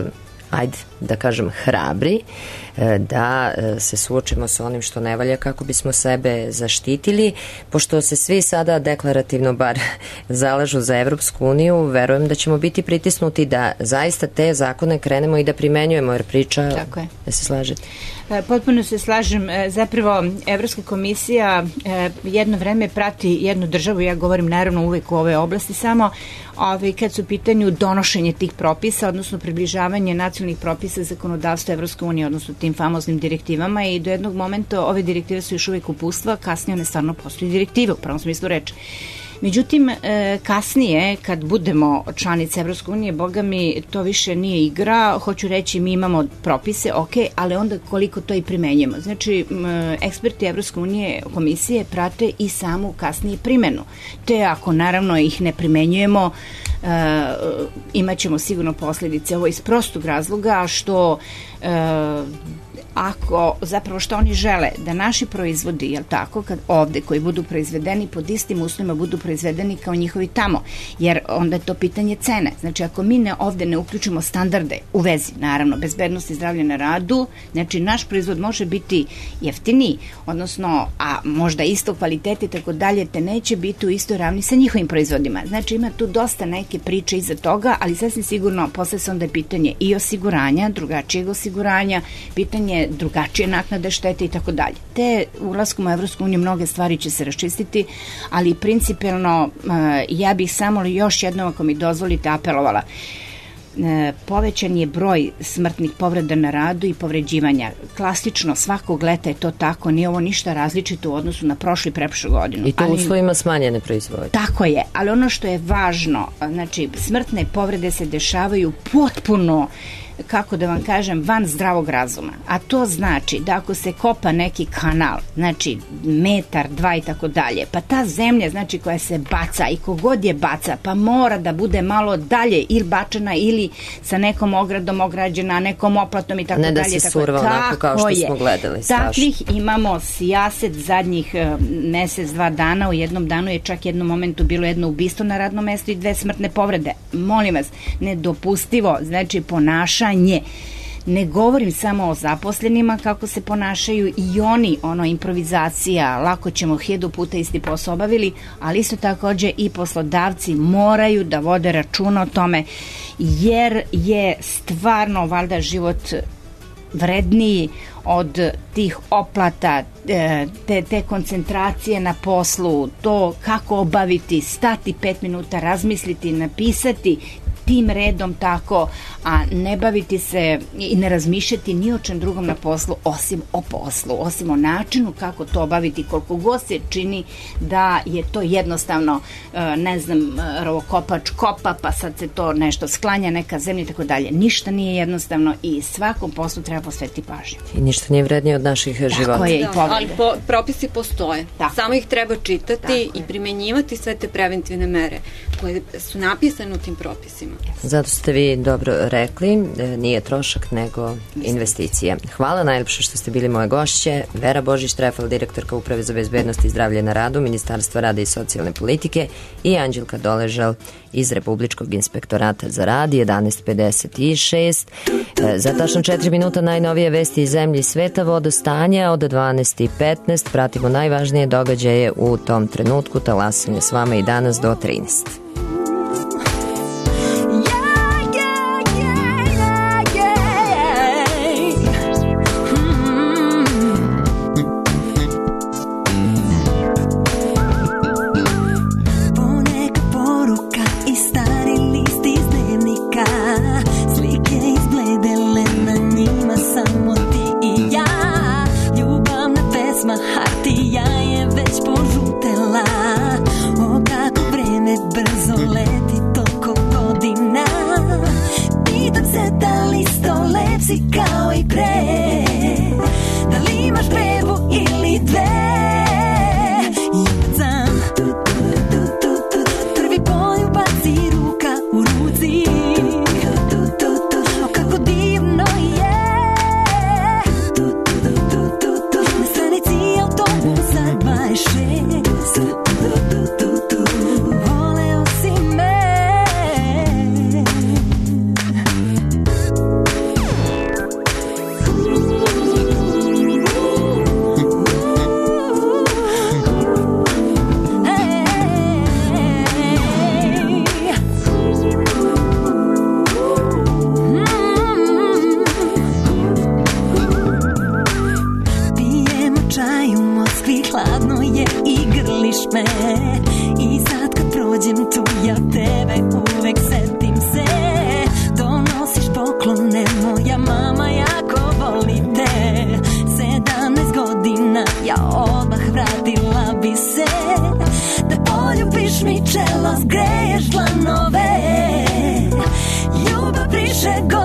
ajde da kažem hrabri, da se suočimo sa onim što ne valja kako bismo sebe zaštitili. Pošto se svi sada deklarativno bar zalažu za Evropsku uniju, verujem da ćemo biti pritisnuti da zaista te zakone krenemo i da primenjujemo, jer priča, Tako je. Da se slažete? Potpuno se slažem. Zapravo, Evropska komisija jedno vreme prati jednu državu, ja govorim naravno uvek u ove oblasti, samo kad su u pitanju donošenje tih propisa, odnosno približavanje nacionalnih propisa zakonodavstva Evropske unije, odnosno tim famoznim direktivama, i do jednog momenta ove direktive su još uvek upustva, kasnije one stvarno postoji direktive u pravom smislu reči. Međutim, kasnije, kad budemo članice Evropske unije, boga mi, to više nije igra. Hoću reći, mi imamo propise, ok, ali onda koliko to i primenjujemo. Znači, eksperti Evropske unije, komisije, prate i samu kasnije primenu. Te ako naravno ih ne primenjujemo, imaćemo sigurno posljedice. Ovo iz prostog razloga što ako zapravo što oni žele da naši proizvodi, jel tako, kad ovde koji budu proizvedeni pod istim uslovima budu proizvedeni kao njihovi tamo, jer onda je to pitanje cene. Znači ako mi ovde ne uključimo standarde u vezi, naravno, bezbednosti i zdravlja na radu, znači naš proizvod može biti jeftiniji, odnosno, a možda isto kvalitete i tako dalje, te neće biti u istoj ravni sa njihovim proizvodima. Znači ima tu dosta neke priče iza toga, ali sasvim sigurno posle se onda je pitanje i osiguranja, drugačijeg osiguranja, pitanje drugačije naknade štete i tako dalje. Te ulaskom u Evropsku uniju mnoge stvari će se raščistiti, ali principijelno ja bih samo još jednom, ako mi dozvolite, apelovala. Povećan je broj smrtnih povreda na radu i povređivanja. Klasično, svakog leta je to tako, nije ovo ništa različito u odnosu na prošlu i preprošlu godinu. I to u uslovima smanjene proizvodnje. Tako je, ali ono što je važno, znači smrtne povrede se dešavaju potpuno, kako da vam kažem, van zdravog razuma. A to znači da ako se kopa neki kanal, znači metar, 2 i tako dalje, pa ta zemlja, znači koja se baca i kogod je baca, pa mora da bude malo dalje ili bačena ili sa nekom ogradom ograđena, nekom oplatom i tako dalje. Ne da se surva onako kao što smo gledali. Takvih imamo sijaset zadnjih mesec, 2 dana. U jednom danu je čak jednom momentu bilo jedno ubistvo na radnom mestu i 2 smrtne povrede. Molim vas, nedopustivo, znači ponašanje. Ne govorim samo o zaposlenima kako se ponašaju i oni, improvizacija, lako ćemo 1000 puta isti posao obavili, ali isto takođe i poslodavci moraju da vode računa o tome, jer je stvarno valjda život vredniji od tih oplata, te koncentracije na poslu, to kako obaviti, stati 5 minuta, razmisliti, napisati tim redom tako, a ne baviti se i ne razmišljati ni o čem drugom na poslu, osim o poslu, osim o načinu kako to obaviti, koliko god se čini da je to jednostavno, ne znam, rovokopač kopa, pa sad se to nešto sklanja, neka zemlja i tako dalje. Ništa nije jednostavno i svakom poslu treba posvetiti pažnju. I ništa nije vrednije od naših života. Tako je, i povrede. Ali propisi postoje. Tako. Samo ih treba čitati i primenjivati sve te preventivne mere koje su napisane u tim propisima. Zato ste vi dobro rekli, nije trošak nego investicija. Hvala najlepše što ste bili moje gošće. Vera Božić-Trefel, direktorka Uprave za bezbednost i zdravlje na radu Ministarstva rada i socijalne politike, i Anđelka Doležal iz Republičkog inspektorata za rad. 11:56. Za tačno 4 minuta najnovije vesti iz zemlje i sveta, vodostanja od 12:15. Pratimo najvažnije događaje u tom trenutku. Talasanje s vama i danas do 13. Kao i pre, da li imaš drevu ili dve? Jebacam, prvi poljubac i ruka u ruci. O kako divno je. Na stranici autobusa 26. Voleo si me. više